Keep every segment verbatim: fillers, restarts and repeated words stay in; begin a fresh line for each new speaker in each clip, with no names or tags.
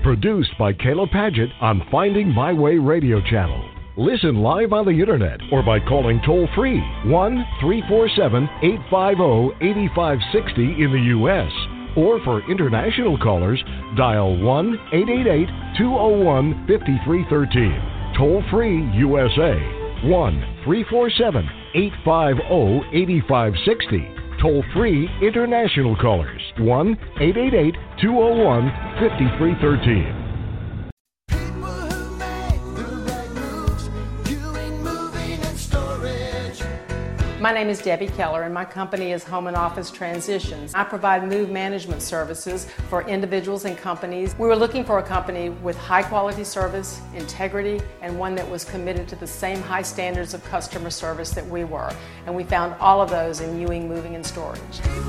Produced by Kayla Padgett on Finding My Way Radio Channel. Listen live on the internet or by calling toll-free one three four seven, eight five zero, eight five six zero in the U S Or for international callers, dial one eight eight eight, two zero one, five three one three. Toll-free U S A, one three four seven, eight five zero, eight five six zero. Toll-free international callers, one eight eight eight, two zero one, five three one three.
My name is Debbie Keller, and my company is Home and Office Transitions. I provide move management services for individuals and companies. We were looking for a company with high quality service, integrity, and one that was committed to the same high standards of customer service that we were. And we found all of those in Ewing Moving and Storage.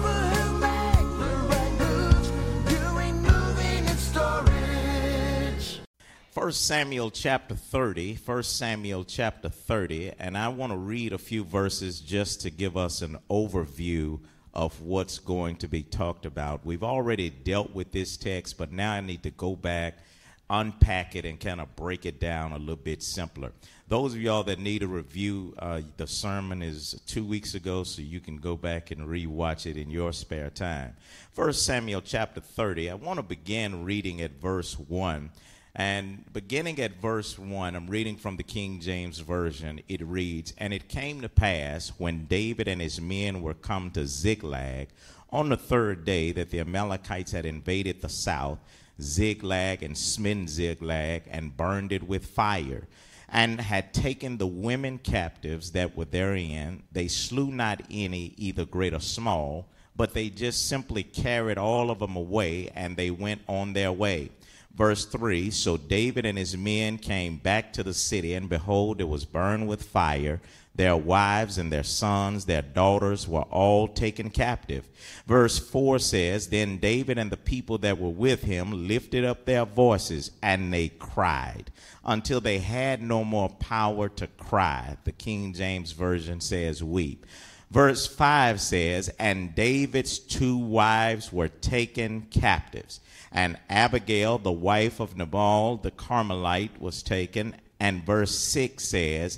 First Samuel chapter thirty, First Samuel chapter thirty, and I want to read a few verses just to give us an overview of what's going to be talked about. We've already dealt with this text, but now I need to go back, unpack it, and kind of break it down a little bit simpler. Those of y'all that need a review, uh, the sermon is two weeks ago, so you can go back and rewatch it in your spare time. First Samuel chapter thirty, I want to begin reading at verse one. And beginning at verse one, I'm reading from the King James Version. It reads, "And it came to pass, when David and his men were come to Ziklag, on the third day that the Amalekites had invaded the south, Ziklag, and smitten Ziklag, and burned it with fire, and had taken the women captives that were therein. They slew not any, either great or small, but they just simply carried all of them away, and they went on their way." Verse three, "So David and his men came back to the city, and behold, it was burned with fire. Their wives and their sons, their daughters were all taken captive." Verse four says, "Then David and the people that were with him lifted up their voices, and they cried, until they had no more power to cry." The King James Version says, "weep." Verse five says, "And David's two wives were taken captives. And Abigail, the wife of Nabal the Carmelite, was taken." And verse six says,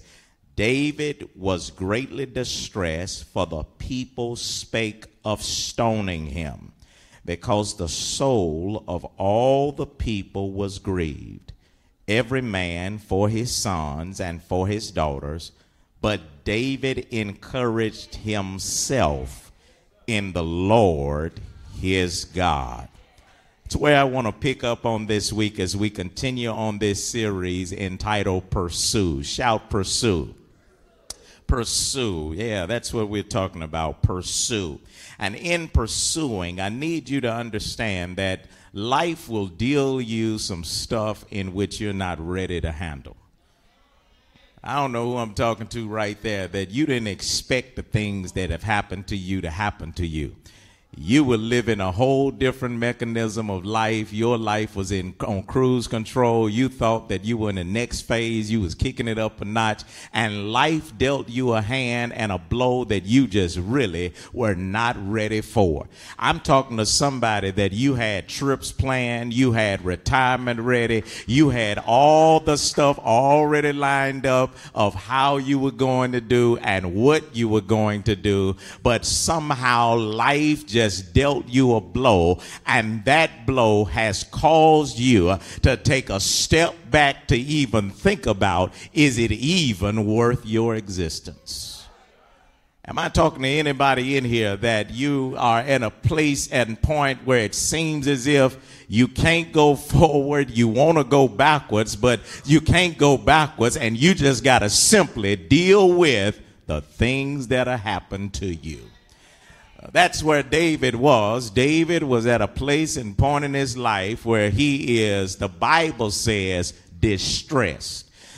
"David was greatly distressed, for the people spake of stoning him, because the soul of all the people was grieved, every man for his sons and for his daughters. But David encouraged himself in the Lord his God." It's where I want to pick up on this week as we continue on this series entitled Pursue. Shout, pursue. Pursue. Yeah, that's what we're talking about, pursue. And in pursuing, I need you to understand that life will deal you some stuff in which you're not ready to handle. I don't know who I'm talking to right there, that you didn't expect the things that have happened to you to happen to you. You were living a whole different mechanism of life. Your life was in on cruise control. You thought that you were in the next phase. You was kicking it up a notch. And life dealt you a hand and a blow that you just really were not ready for. I'm talking to somebody that you had trips planned. You had retirement ready. You had all the stuff already lined up of how you were going to do and what you were going to do. But somehow life just Just dealt you a blow, and that blow has caused you to take a step back to even think about, is it even worth your existence? Am I talking to anybody in here that you are in a place and point where it seems as if you can't go forward, you want to go backwards, but you can't go backwards, and you just got to simply deal with the things that are happening to you? That's where David was. David was at a place and point in his life where he is, the Bible says, distressed.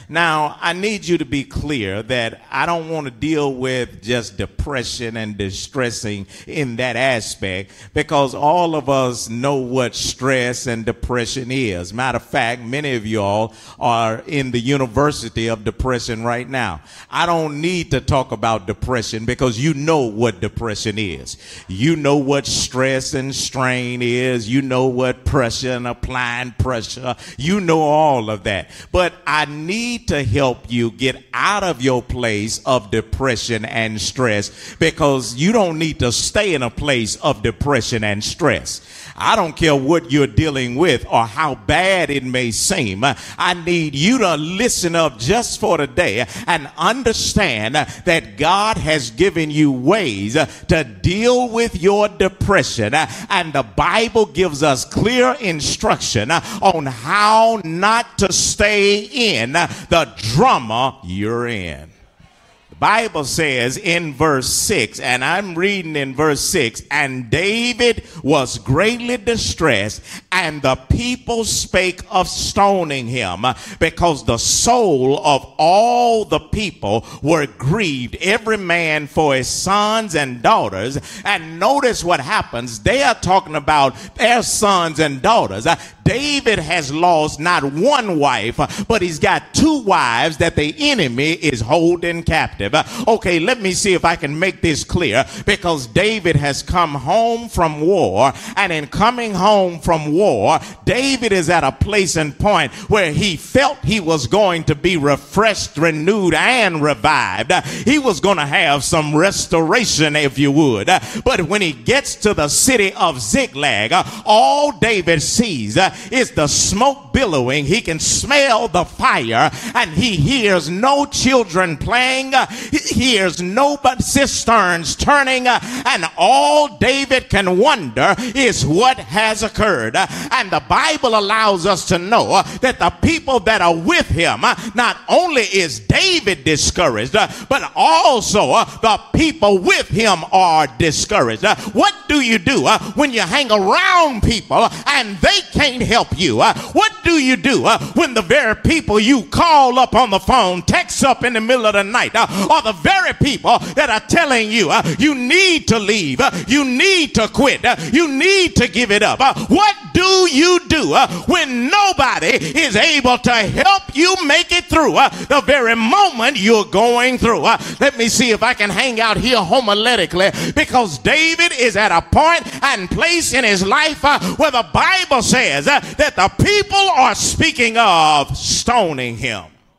Now, I need you to be clear that I don't want to deal with just depression and distressing in that aspect, because all of us know what stress and depression is. Matter of fact, many of y'all are in the University of Depression right now. I don't need to talk about depression because you know what depression is. You know what stress and strain is. You know what pressure and applying pressure. You know all of that. But I need to help you get out of your place of depression and stress, because you don't need to stay in a place of depression and stress. I don't care what you're dealing with or how bad it may seem. I need you to listen up just for today and understand that God has given you ways to deal with your depression. And the Bible gives us clear instruction on how not to stay in the drama you're in. The Bible says in verse six, and I'm reading in verse six, and David was greatly distressed, and the people spake of stoning him, because the soul of all the people were grieved, every man for his sons and daughters. And notice what happens. They are talking about their sons and daughters. David has lost not one wife, but he's got two wives that the enemy is holding captive. Okay, let me see if I can make this clear, because David has come home from war, and in coming home from war, David is at a place and point where he felt he was going to be refreshed, renewed, and revived. He was going to have some restoration, if you would. But when he gets to the city of Ziklag, all David sees is the smoke billowing. He can smell the fire, and he hears no children playing. He hears no but cisterns turning, and all David can wonder is what has occurred. And the Bible allows us to know that the people that are with him, not only is David discouraged, but also the people with him are discouraged. What do you do when you hang around people and they can't help you? What do you do when the very people you call up on the phone, text up in the middle of the night, are the very people that are telling you you need to leave, you need to quit, you need to give it up? What do you do when nobody is able to help you make it through the very moment you're going through? Let me see if I can hang out here homiletically, because David is at a point and place in his life where the Bible says that the people are speaking of stoning him.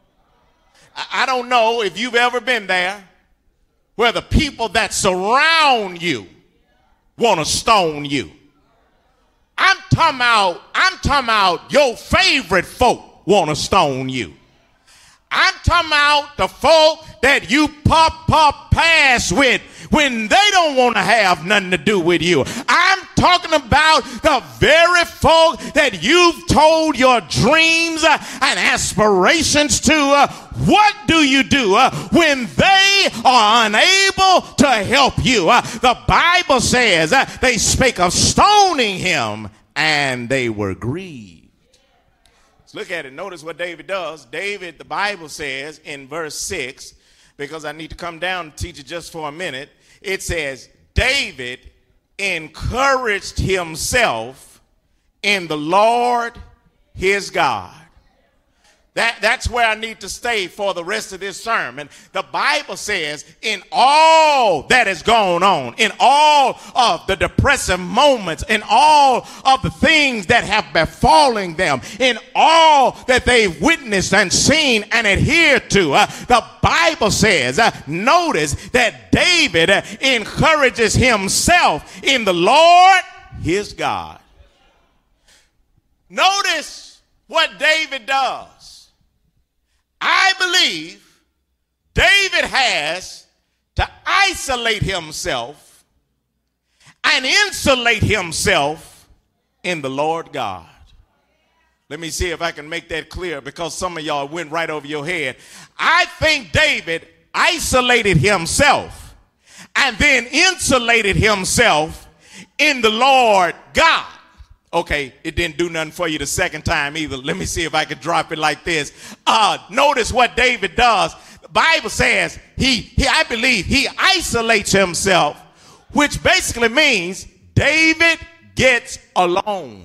I don't know if you've ever been there, where the people that surround you want to stone you. I'm talking about, I'm talking about your favorite folk want to stone you. I'm talking about the folk that you pop pop pass with when they don't want to have nothing to do with you. I'm talking about the very folk that you've told your dreams and aspirations to. What do you do when they are unable to help you? The Bible says they spake of stoning him, and they were grieved. Let's look at it. Notice what David does. David, the Bible says in verse six, because I need to come down and teach it just for a minute. It says, David encouraged himself in the Lord his God. That, that's where I need to stay for the rest of this sermon. The Bible says in all that has gone on, in all of the depressive moments, in all of the things that have befallen them, in all that they've witnessed and seen and adhered to, uh, the Bible says, uh, notice that David uh, encourages himself in the Lord his God. Notice what David does. I believe David has to isolate himself and insulate himself in the Lord God. Let me see if I can make that clear, because some of y'all went right over your head. I think David isolated himself and then insulated himself in the Lord God. Okay, it didn't do nothing for you the second time either. Let me see if I can drop it like this. Uh, notice what David does. The Bible says he, he, I believe he isolates himself, which basically means David gets alone.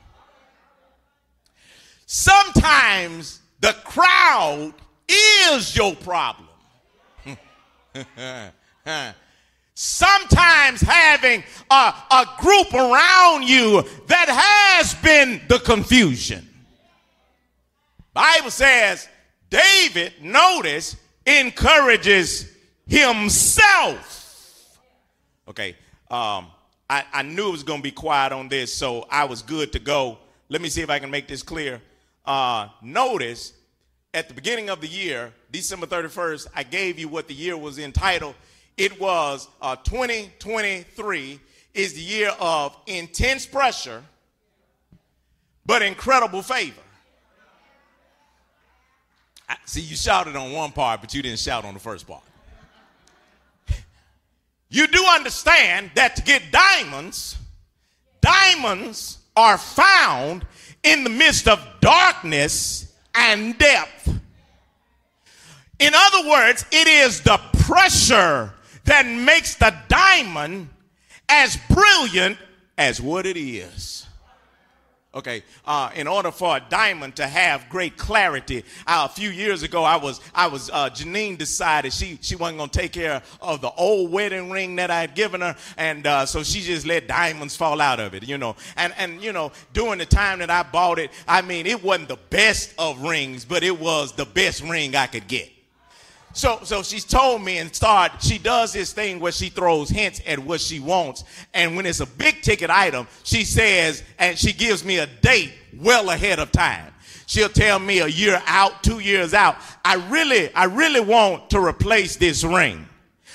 Sometimes the crowd is your problem. Sometimes having a, a group around you that has been the confusion. Bible says David, notice, encourages himself. Okay, um, I, I knew it was going to be quiet on this, so I was good to go. Let me see if I can make this clear. Uh, notice at the beginning of the year, December thirty-first, I gave you what the year was entitled. It was uh, twenty twenty-three is the year of intense pressure, but incredible favor. I, see, you shouted on one part, but you didn't shout on the first part. You do understand that to get diamonds, diamonds are found in the midst of darkness and depth. In other words, it is the pressure that makes the diamond as brilliant as what it is. Okay, uh, in order for a diamond to have great clarity, uh, a few years ago, I was, I was, uh, Janine decided she, she wasn't going to take care of the old wedding ring that I had given her, and uh, so she just let diamonds fall out of it, you know. And, and, you know, during the time that I bought it, I mean, it wasn't the best of rings, but it was the best ring I could get. So, so she's told me and started, she does this thing where she throws hints at what she wants. And when it's a big ticket item, she says, and she gives me a date well ahead of time. She'll tell me a year out, two years out, I really, I really want to replace this ring.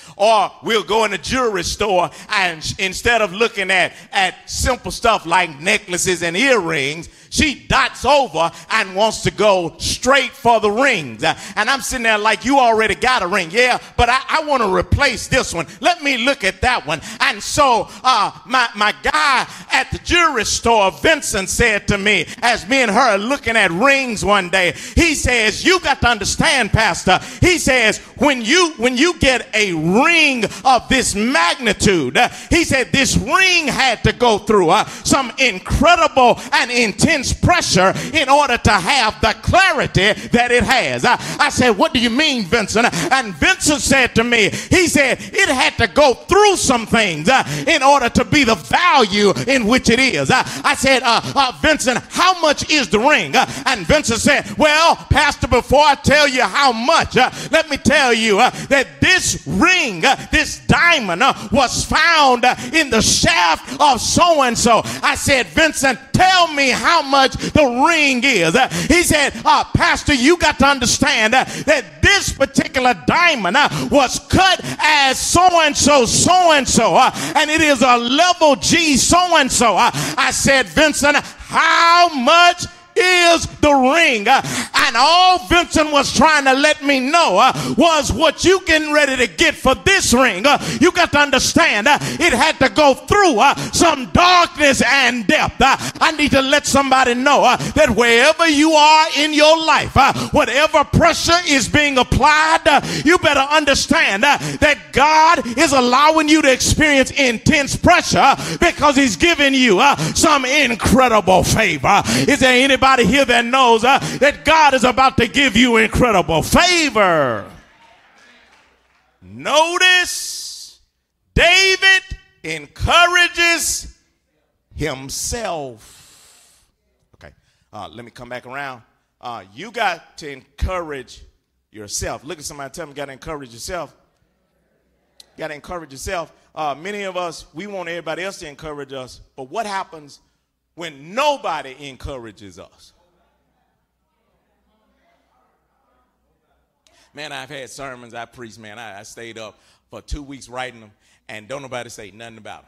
Or we'll go in a jewelry store and instead of looking at, at simple stuff like necklaces and earrings, she dots over and wants to go straight for the rings. Uh, and I'm sitting there like, you already got a ring. Yeah, but I, I want to replace this one. Let me look at that one. And so uh, my, my guy at the jewelry store, Vincent, said to me, as me and her are looking at rings one day, he says, you got to understand, Pastor. He says, when you, when you get a ring of this magnitude, uh, he said, this ring had to go through uh, some incredible and intense pressure in order to have the clarity that it has. I, I said, what do you mean, Vincent? And Vincent said to me, he said, it had to go through some things uh, in order to be the value in which it is. I, I said, uh, uh, Vincent, how much is the ring? Uh, and Vincent said, well, Pastor, before I tell you how much, uh, let me tell you uh, that this ring, uh, this diamond uh, was found uh, in the shaft of so-and-so. I said, Vincent, tell me how much much the ring is. Uh, he said, uh, Pastor, you got to understand uh, that this particular diamond uh, was cut as so-and-so, so-and-so, uh, and it is a level G so-and-so. Uh, I said, Vincent, how much is the ring? Uh, and all Vincent was trying to let me know uh, was what you getting ready to get for this ring. Uh, you got to understand uh, it had to go through uh, some darkness and depth. Uh, I need to let somebody know uh, that wherever you are in your life, uh, whatever pressure is being applied, uh, you better understand uh, that God is allowing you to experience intense pressure because he's giving you uh, some incredible favor. Is there anybody here that knows uh, that God is about to give you incredible favor? Notice David encourages himself. Okay, uh, let me come back around. Uh, you got to encourage yourself. Look at somebody, tell me you got to encourage yourself. You got to encourage yourself. Uh, many of us, we want everybody else to encourage us, but what happens when nobody encourages us? Man, I've had sermons I preached, man. I, I stayed up for two weeks writing them, and don't nobody say nothing about them.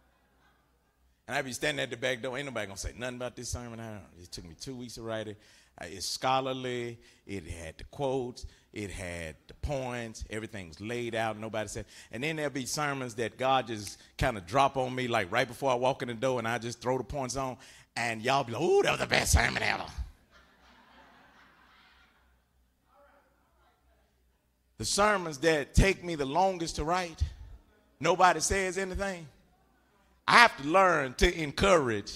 And I be standing at the back door. Ain't nobody going to say nothing about this sermon. I don't, it took me two weeks to write it. Uh, it's scholarly. It had the quotes. It had the points. Everything was laid out. Nobody said. And then there'll be sermons that God just kind of drop on me like right before I walk in the door, and I just throw the points on, and y'all be like, "Ooh, that was the best sermon ever." The sermons that take me the longest to write, nobody says anything. I have to learn to encourage.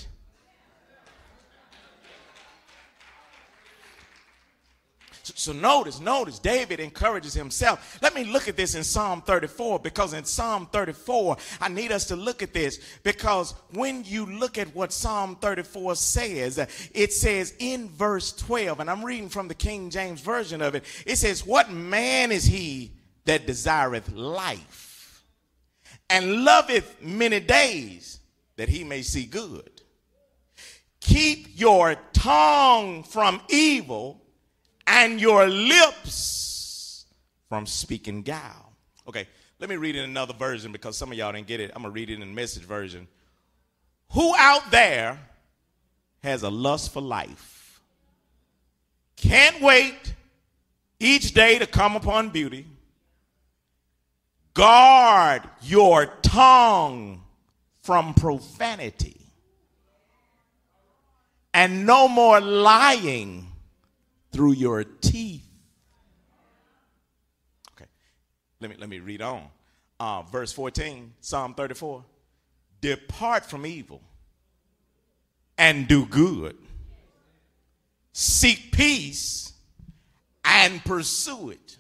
So, so notice, notice, David encourages himself. Let me look at this in Psalm thirty-four, because in Psalm thirty-four, I need us to look at this, because when you look at what Psalm thirty-four says, it says in verse twelve, and I'm reading from the King James Version of it, it says, "What man is he that desireth life, and loveth many days, that he may see good? Keep your tongue from evil, and your lips from speaking guile." Okay, let me read it in another version, because some of y'all didn't get it. I'm going to read it in the Message version. "Who out there has a lust for life, can't wait each day to come upon beauty? Guard your tongue from profanity, and no more lying through your teeth." Okay, let me let me read on. Uh, verse fourteen, Psalm thirty-four. "Depart from evil and do good. Seek peace and pursue it.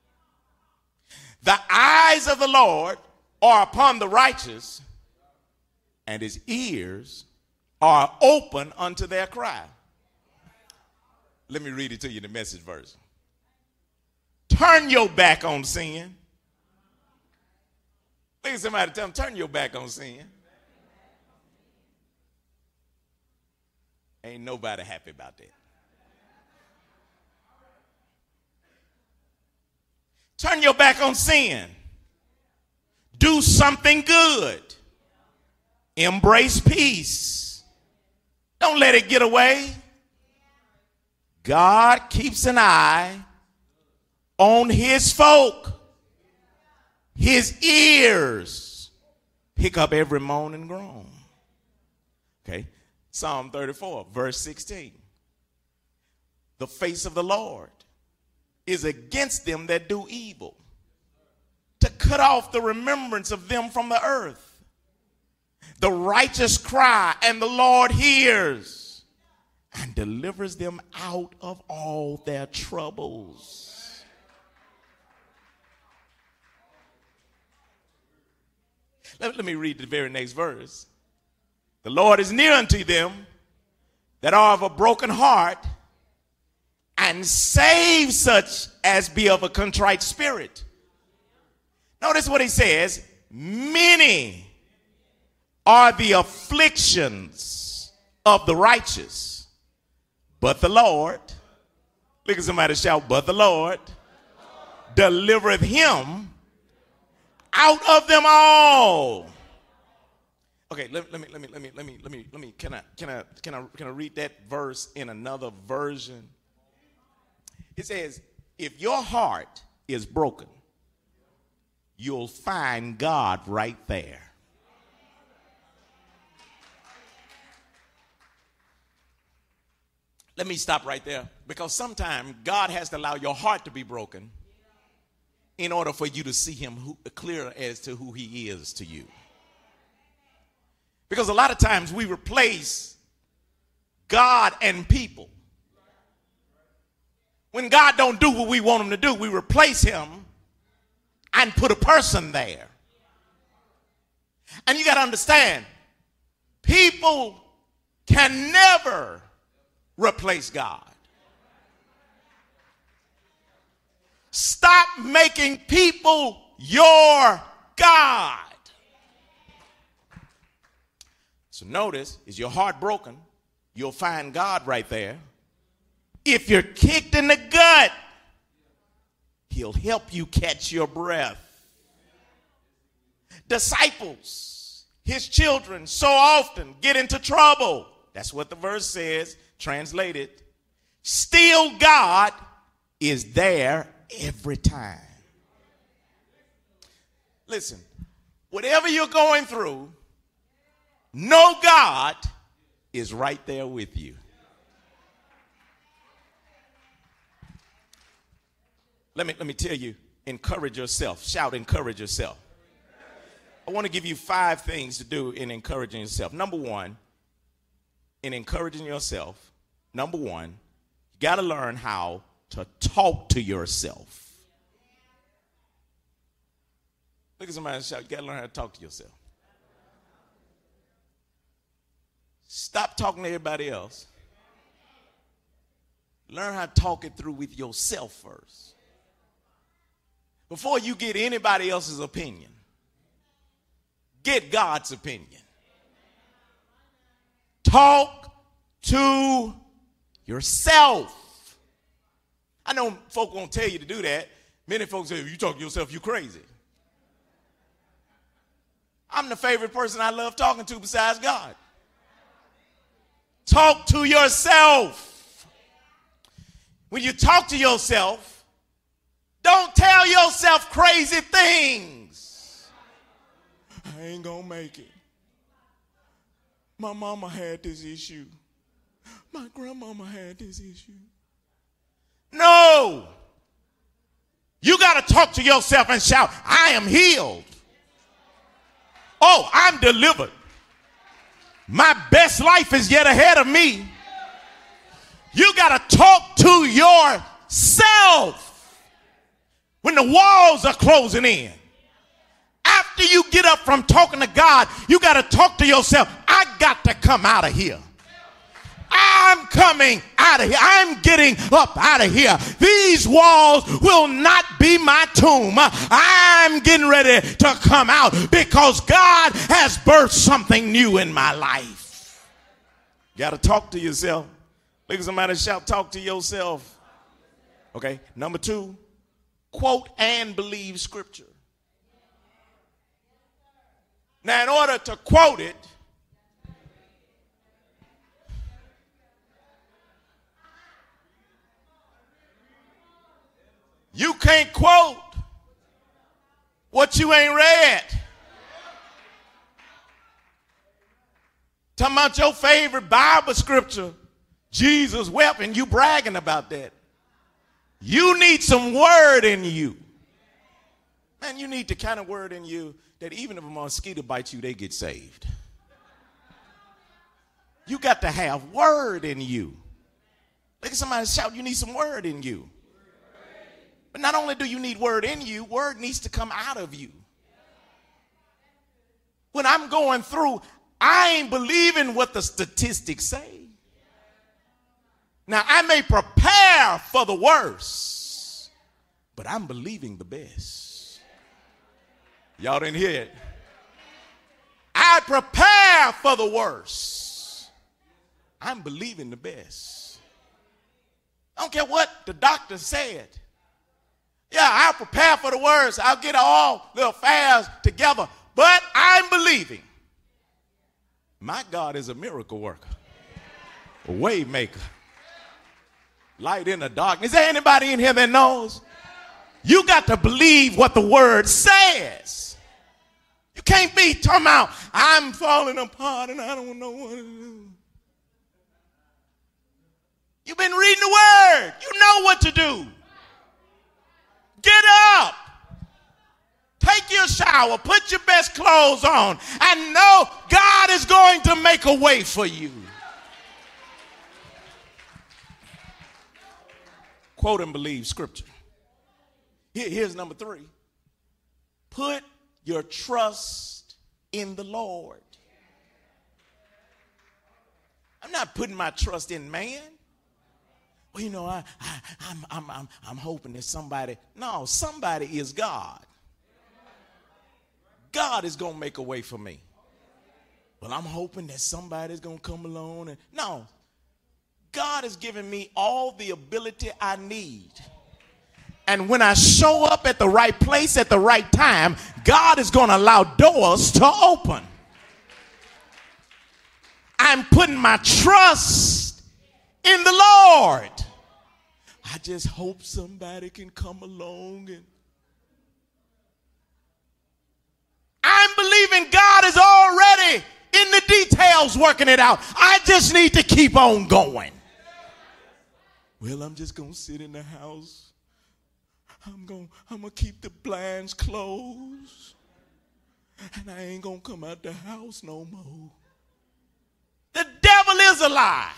The eyes of the Lord are upon the righteous, and his ears are open unto their cry." Let me read it to you in the Message version. "Turn your back on sin." Look at somebody, tell them, turn your back on sin. Ain't nobody happy about that. Turn your back on sin. Do something good. Embrace peace. Don't let it get away. God keeps an eye on his folk. His ears pick up every moan and groan. Okay, Psalm thirty-four, verse sixteen. "The face of the Lord is against them that do evil, to cut off the remembrance of them from the earth. The righteous cry, and the Lord hears, and delivers them out of all their troubles." Let, let me read the very next verse. "The Lord is near unto them that are of a broken heart, and save such as be of a contrite spirit." Notice what he says. "Many are the afflictions of the righteous, but the Lord," look at somebody shout, "but the Lord delivereth him out of them all." Okay, let, let me let me let me let me let me let me can I can I can I can I read that verse in another version? It says, if your heart is broken, you'll find God right there. Let me stop right there, because sometimes God has to allow your heart to be broken in order for you to see him who, clear as to who he is to you. Because a lot of times we replace God and people. When God don't do what we want him to do, we replace him and put a person there. And you got to understand, people can never replace God. Stop making people your God. So notice, is your heart broken? You'll find God right there. If you're kicked in the gut, he'll help you catch your breath. Disciples, his children, so often get into trouble. That's what the verse says, translated. Still, God is there every time. Listen, whatever you're going through, know God is right there with you. Let me, let me tell you, encourage yourself. Shout, encourage yourself. I want to give you five things to do in encouraging yourself. Number one, in encouraging yourself, number one, you got to learn how to talk to yourself. Look at somebody and shout, you got to learn how to talk to yourself. Stop talking to everybody else. Learn how to talk it through with yourself first. Before you get anybody else's opinion, get God's opinion. Talk to yourself. I know folk won't tell you to do that. Many folks say, if you talk to yourself, you're crazy. I'm the favorite person I love talking to besides God. Talk to yourself. When you talk to yourself, don't tell yourself crazy things. I ain't gonna make it. My mama had this issue. My grandmama had this issue. No. You got to talk to yourself and shout, I am healed. Oh, I'm delivered. My best life is yet ahead of me. You got to talk to yourself when the walls are closing in. After you get up from talking to God, you got to talk to yourself. I got to come out of here. I'm coming out of here. I'm getting up out of here. These walls will not be my tomb. I'm getting ready to come out because God has birthed something new in my life. You got to talk to yourself. Look at somebody shout, talk to yourself. Okay, number two, quote and believe scripture. Now, in order to quote it, you can't quote what you ain't read. Talking about your favorite Bible scripture, Jesus wept, and you bragging about that. You need some word in you. Man, you need the kind of word in you that even if a mosquito bites you, they get saved. You got to have word in you. Look at somebody shout, you need some word in you. But not only do you need word in you, word needs to come out of you. When I'm going through, I ain't believing what the statistics say. Now, I may prepare for the worst, but I'm believing the best. Y'all didn't hear it. I prepare for the worst. I'm believing the best. I don't care what the doctor said. Yeah, I'll prepare for the worst. I'll get all the affairs together. But I'm believing my God is a miracle worker, a way maker, light in the darkness. Is there anybody in here that knows? You got to believe what the word says. You can't be talking about, I'm falling apart and I don't know what to do. You've been reading the word. You know what to do. Get up. Take your shower. Put your best clothes on. And know God is going to make a way for you. Quote and believe scripture. Here, here's number three. Put your trust in the Lord. I'm not putting my trust in man. Well, you know, I, I, I'm, I'm, I'm, I'm hoping that somebody, no, somebody is God. God is going to make a way for me. Well, I'm hoping that somebody's going to come along. And no, God has given me all the ability I need. And when I show up at the right place at the right time, God is going to allow doors to open. I'm putting my trust in the Lord. I just hope somebody can come along. And I'm believing God is already in the details working it out. I just need to keep on going. Well, I'm just going to sit in the house. I'm going I'm going to keep the blinds closed. And I ain't going to come out the house no more. The devil is a lie.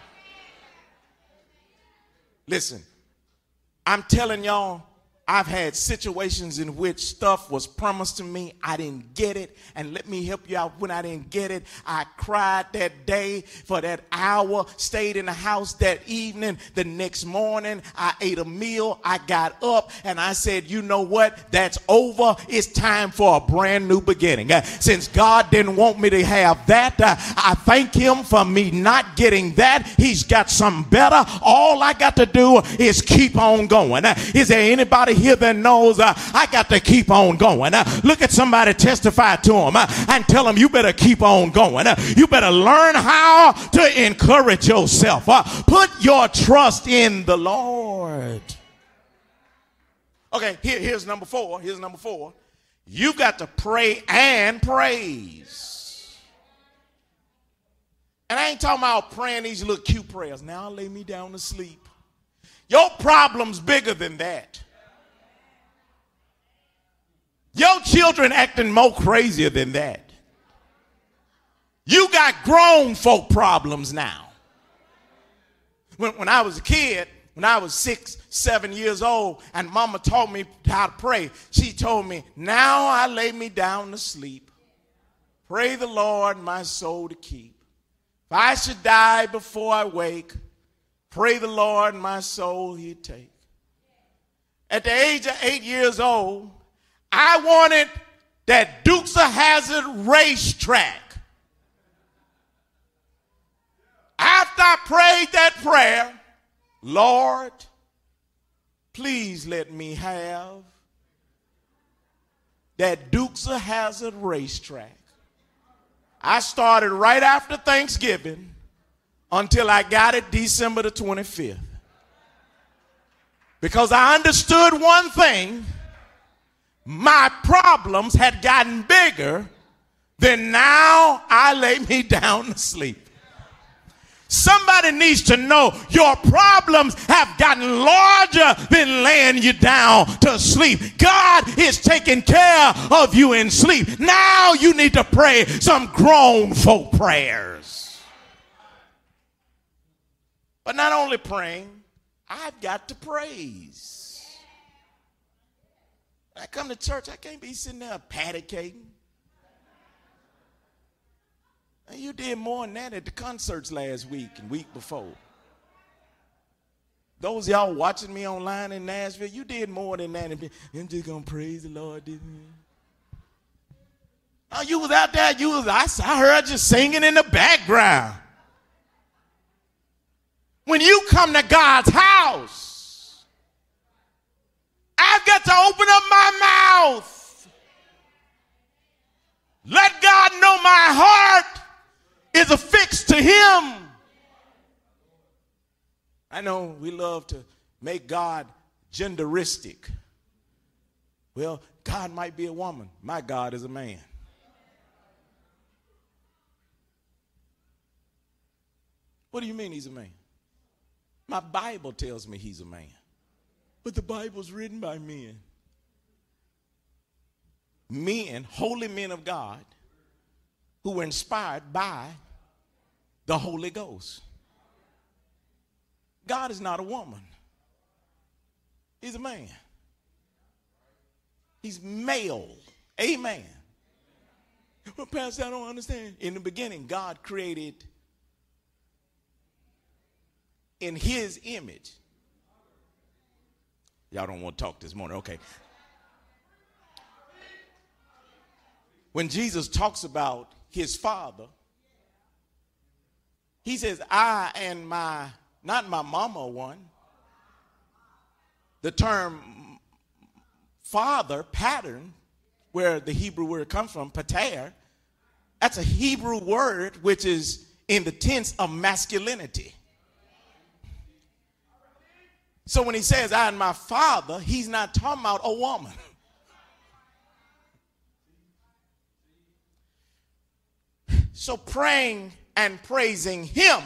Listen, I'm telling y'all, I've had situations in which stuff was promised to me. I didn't get it. And let me help you out. When I didn't get it, I cried that day for that hour, stayed in the house that evening. The next morning, I ate a meal. I got up and I said, you know what? That's over. It's time for a brand new beginning. Uh, since God didn't want me to have that, uh, I thank him for me not getting that. He's got something better. All I got to do is keep on going. Uh, is there anybody here that knows uh, I got to keep on going? Uh, look at somebody, testify to them uh, and tell them you better keep on going. Uh, you better learn how to encourage yourself. Uh, put your trust in the Lord. Okay, here, here's number four. Here's number four. You've got to pray and praise. And I ain't talking about praying these little cute prayers. Now lay me down to sleep. Your problem's bigger than that. Your children acting more crazier than that. You got grown folk problems now. When, when I was a kid, when I was six, seven years old, and mama taught me how to pray, she told me, now I lay me down to sleep. Pray the Lord my soul to keep. If I should die before I wake, pray the Lord my soul he'd take. At the age of eight years old, I wanted that Dukes of Hazzard racetrack. After I prayed that prayer, Lord, please let me have that Dukes of Hazzard racetrack. I started right after Thanksgiving until I got it December the twenty-fifth. Because I understood one thing. My problems had gotten bigger than now I lay me down to sleep. Somebody needs to know your problems have gotten larger than laying you down to sleep. God is taking care of you in sleep. Now you need to pray some grown folk prayers. But not only praying, I've got to praise. When I come to church, I can't be sitting there patty caking. And you did more than that at the concerts last week and week before. Those of y'all watching me online in Nashville, you did more than that. I'm just going to praise the Lord, didn't you? Oh, you was out there, you was, I, I heard you singing in the background. When you come to God's house, I've got to open up my mouth. Let God know my heart is affixed to him. I know we love to make God genderistic. Well, God might be a woman. My God is a man. What do you mean he's a man? My Bible tells me he's a man. But the Bible's written by men. Men, holy men of God, who were inspired by the Holy Ghost. God is not a woman. He's a man. He's male. Amen. Well, Pastor, I don't understand. In the beginning, God created in his image. Y'all don't want to talk this morning. Okay. When Jesus talks about his Father, he says, I and my, not my mama are one. The term father, pattern, where the Hebrew word comes from, pater, that's a Hebrew word which is in the tense of masculinity. So when he says, I and my Father, he's not talking about a woman. So praying and praising him.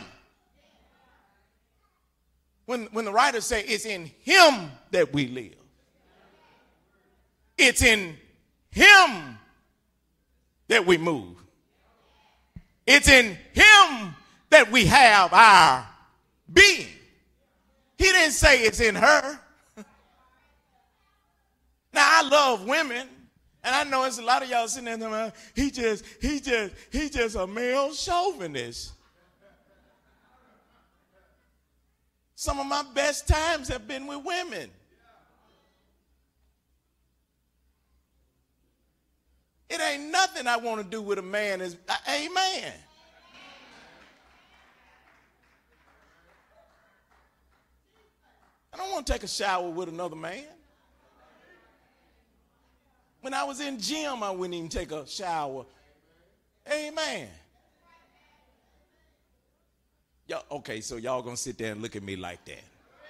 When, when the writers say it's in him that we live. It's in him that we move. It's in him that we have our being. He didn't say it's in her. Now, I love women, and I know it's a lot of y'all sitting there, uh, he just, he just, he just a male chauvinist. Some of my best times have been with women. It ain't nothing I want to do with a man is, uh, amen. I don't want to take a shower with another man. When I was in gym, I wouldn't even take a shower. Amen. Y'all, okay, so y'all gonna sit there and look at me like that.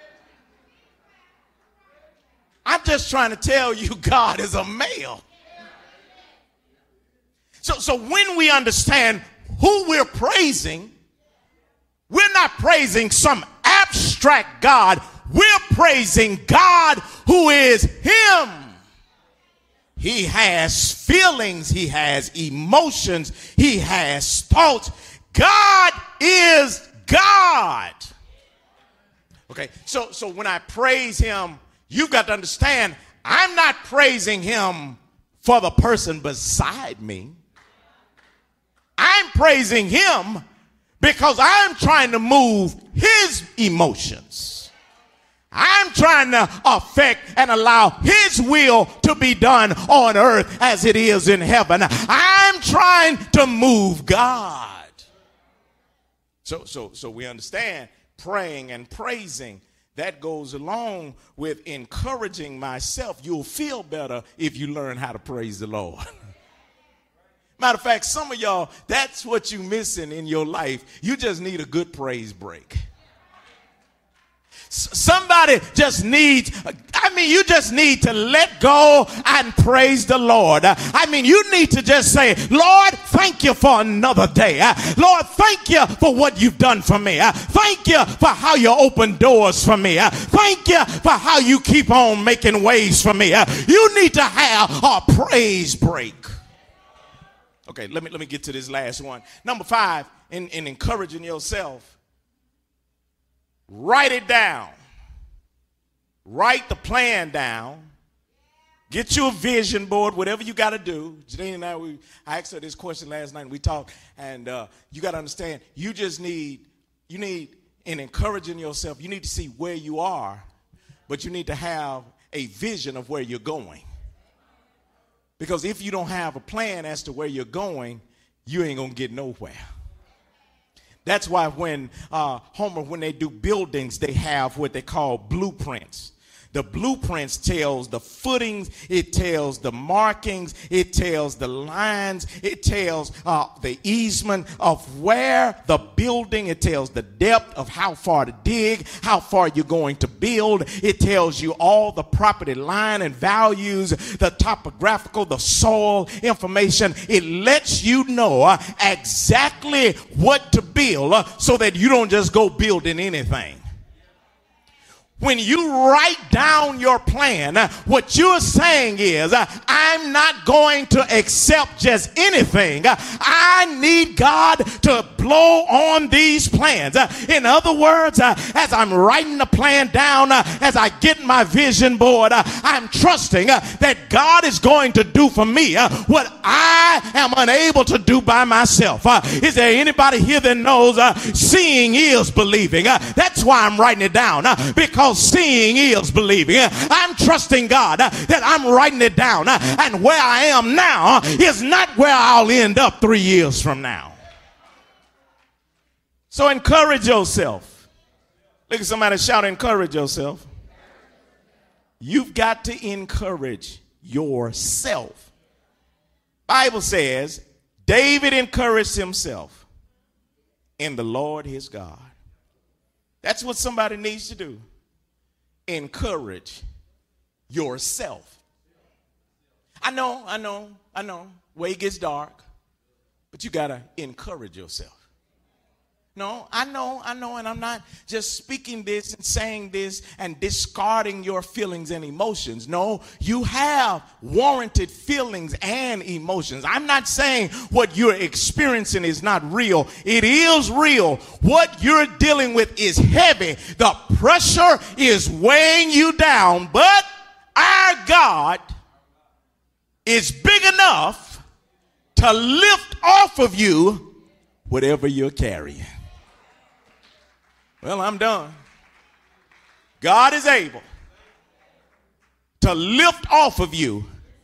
I'm just trying to tell you God is a male. So, so when we understand who we're praising, we're not praising some abstract God. We're praising God who is him. He has feelings. He has emotions. He has thoughts. God is God. Okay, so, so when I praise him, you've got to understand, I'm not praising him for the person beside me. I'm praising him because I'm trying to move his emotions. I'm trying to affect and allow his will to be done on earth as it is in heaven. I'm trying to move God. So, so, so we understand praying and praising. That goes along with encouraging myself. You'll feel better if you learn how to praise the Lord. Matter of fact, some of y'all, that's what you're missing in your life. You just need a good praise break. Somebody just needs, I mean, you just need to let go and praise the Lord. I mean, you need to just say, Lord, thank you for another day. Lord, thank you for what you've done for me. Thank you for how you open doors for me. Thank you for how you keep on making ways for me. You need to have a praise break. Okay, let me, let me get to this last one. Number five, in, in encouraging yourself. Write it down. Write the plan down. Get you a vision board, whatever you got to do. Janine and I, we, I asked her this question last night, and we talked, and uh, you got to understand, you just need, you need, in encouraging yourself, you need to see where you are, but you need to have a vision of where you're going. Because if you don't have a plan as to where you're going, you ain't going to get nowhere. That's why when uh, Homer, when they do buildings, they have what they call blueprints. The blueprints tells the footings, it tells the markings, it tells the lines, it tells uh, the easement of where the building, it tells the depth of how far to dig, how far you're going to build. It tells you all the property line and values, the topographical, the soil information. It lets you know uh, exactly what to build uh, so that you don't just go building anything. When you write down your plan, uh, what you're saying is, uh, I'm not going to accept just anything. Uh, I need God to blow on these plans. Uh, in other words, uh, as I'm writing the plan down, uh, as I get my vision board, uh, I'm trusting uh, that God is going to do for me uh, what I am unable to do by myself. Uh, is there anybody here that knows uh, seeing is believing? Uh, that's why I'm writing it down, uh, because seeing is believing. I'm trusting God that I'm writing it down, and where I am now is not where I'll end up three years from now. So encourage yourself. Look at somebody shout, encourage yourself. You've got to encourage yourself. Bible says David encouraged himself in the Lord his God. That's what somebody needs to do. encourage yourself. I know, I know, I know, way it gets dark, but you got to encourage yourself. No, I know, I know, and I'm not just speaking this and saying this and discarding your feelings and emotions. No, you have warranted feelings and emotions. I'm not saying what you're experiencing is not real. It is real. What you're dealing with is heavy. The pressure is weighing you down, but our God is big enough to lift off of you whatever you're carrying. Well, I'm done. God is able to lift off of you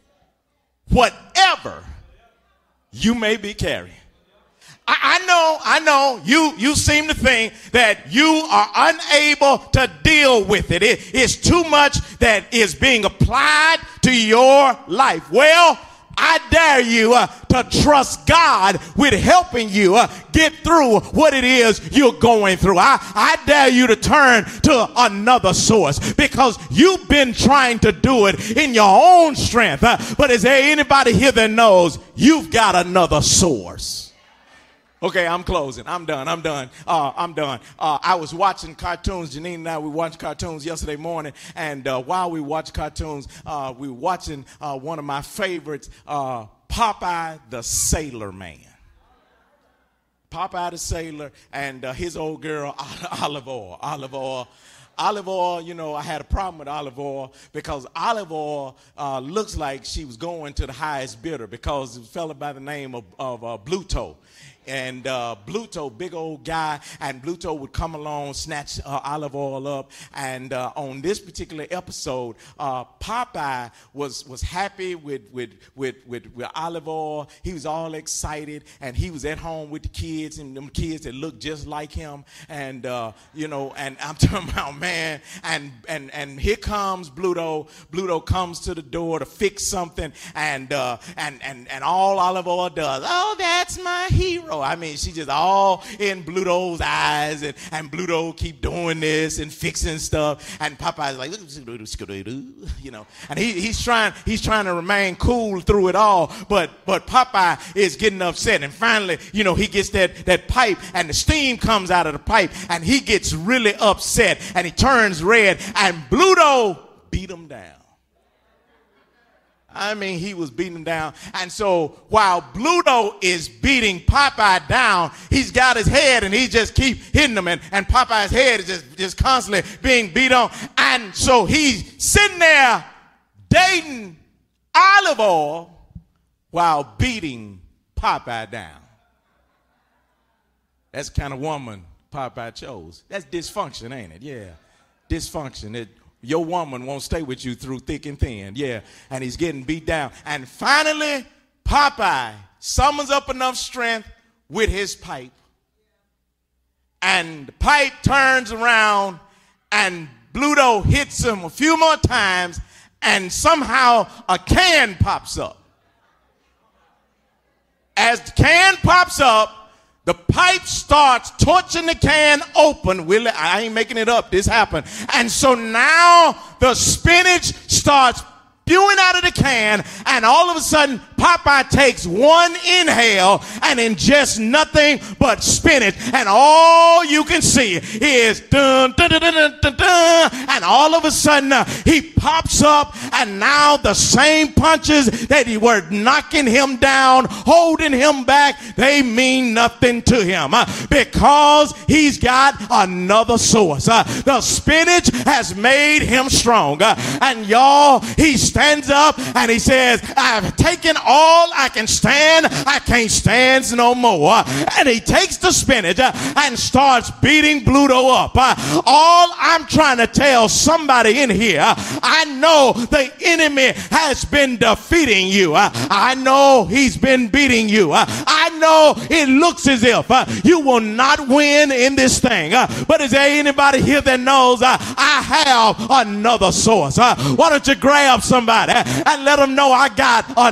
whatever you may be carrying. I, I know, I know you, you seem to think that you are unable to deal with it. it. It's too much that is being applied to your life. Well, I dare you uh, to trust God with helping you uh, get through what it is you're going through. I, I dare you to turn to another source because you've been trying to do it in your own strength. Uh, but is there anybody here that knows you've got another source? Okay, I'm closing. I'm done. I'm done. Uh, I'm done. Uh, I was watching cartoons. Janine and I, we watched cartoons yesterday morning. And uh, while we watched cartoons, uh, we were watching uh, one of my favorites, uh, Popeye the Sailor Man. Popeye the Sailor and uh, his old girl, Olive Oyl. Olive Oyl. Olive Oyl, you know, I had a problem with Olive Oyl because Olive Oyl uh, looks like she was going to the highest bidder because it was a fella by the name of, of uh, Bluto. And uh, Bluto, big old guy, and Bluto would come along, snatch uh, Olive Oyl up. And uh, on this particular episode, uh, Popeye was was happy with with, with with with Olive Oyl. He was all excited, and he was at home with the kids and them kids that looked just like him. And uh, you know, and I'm talking about, man. And and and here comes Bluto. Bluto comes to the door to fix something, and uh, and and and all Olive Oyl does, oh, that's my hero. I mean, she just all in Bluto's eyes, and, and Bluto keep doing this and fixing stuff, and Popeye's like, you know, and he, he's trying he's trying to remain cool through it all, but but Popeye is getting upset, and finally, you know, he gets that that pipe, and the steam comes out of the pipe, and he gets really upset, and he turns red, and Bluto beat him down. I mean, he was beating him down. And so while Bluto is beating Popeye down, he's got his head and he just keep hitting him. And, and Popeye's head is just, just constantly being beat on. And so he's sitting there dating Olive Oyl while beating Popeye down. That's the kind of woman Popeye chose. That's dysfunction, ain't it? Yeah, dysfunction. It, Your woman won't stay with you through thick and thin. Yeah, and he's getting beat down. And finally, Popeye summons up enough strength with his pipe. And the pipe turns around, and Bluto hits him a few more times, and somehow a can pops up. As the can pops up, the pipe starts torching the can open. Will I ain't making it up. This happened. And so now the spinach starts spewing out of the can, and all of a sudden Popeye takes one inhale and ingests nothing but spinach, and all you can see is dun dun dun dun dun dun, and all of a sudden uh, he pops up, and now the same punches that he were knocking him down, holding him back, they mean nothing to him uh, because he's got another source. Uh, the spinach has made him strong, uh, and y'all, he's stands up and he says, I've taken all I can stand. I can't stand no more. And he takes the spinach and starts beating Bluto up. All I'm trying to tell somebody in here, I know the enemy has been defeating you. I know he's been beating you. I know it looks as if you will not win in this thing. But is there anybody here that knows I have another source? Why don't you grab somebody and let them know I got another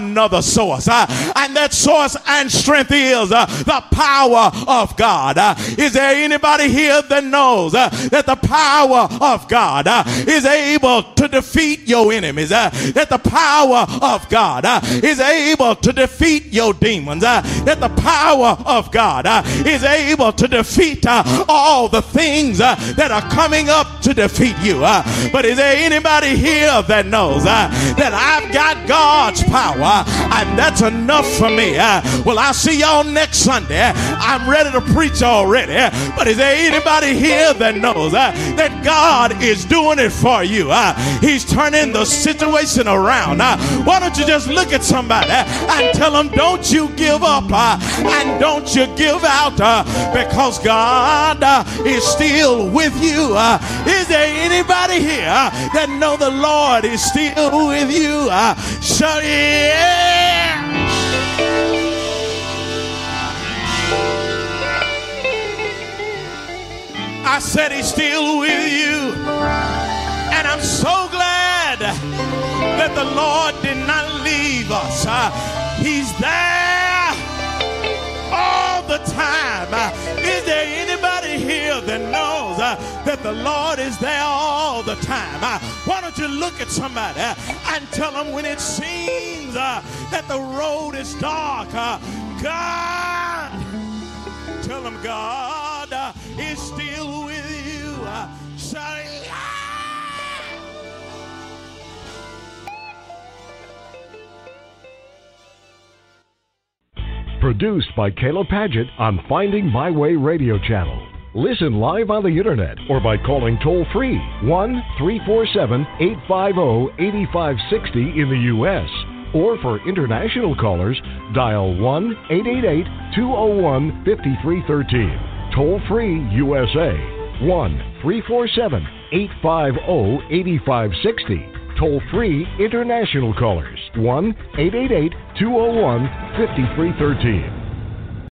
source. Uh, and that source and strength is uh, the power of God. Uh, is there anybody here that knows uh, that the power of God uh, is able to defeat your enemies? Uh, that the power of God uh, is able to defeat your demons? Uh, that the power of God uh, is able to defeat uh, all the things uh, that are coming up to defeat you? Uh, but is there anybody here that knows uh, that I've got God's power and that's enough for me? Uh, well, I'll see y'all next Sunday. I'm ready to preach already. But is there anybody here that knows uh, that God is doing it for you? Uh, he's turning the situation around. Uh, why don't you just look at somebody and tell them, don't you give up uh, and don't you give out uh, because God uh, is still with you. Uh, is there anybody here uh, that know the Lord is still with you? Uh, so yeah. I said he's still with you. And I'm so glad that the Lord did not leave us. Uh, he's there all the time. Uh, is there anybody here that knows uh, that the Lord is there all the time? Uh, why don't you look at somebody uh, and tell them when it seems uh, that the road is dark, uh, God, tell them God uh, is still with you. Uh, sorry.
Produced by Caleb Paget on Finding My Way Radio Channel. Listen live on the internet or by calling toll-free one three four seven, eight five zero, eight five six zero in the U S Or for international callers, dial one eight eight eight, two zero one, five three one three. Toll-free U S A, one three four seven, eight five zero, eight five six zero. Toll-free international callers, one eight eight eight, two zero one, five three one three.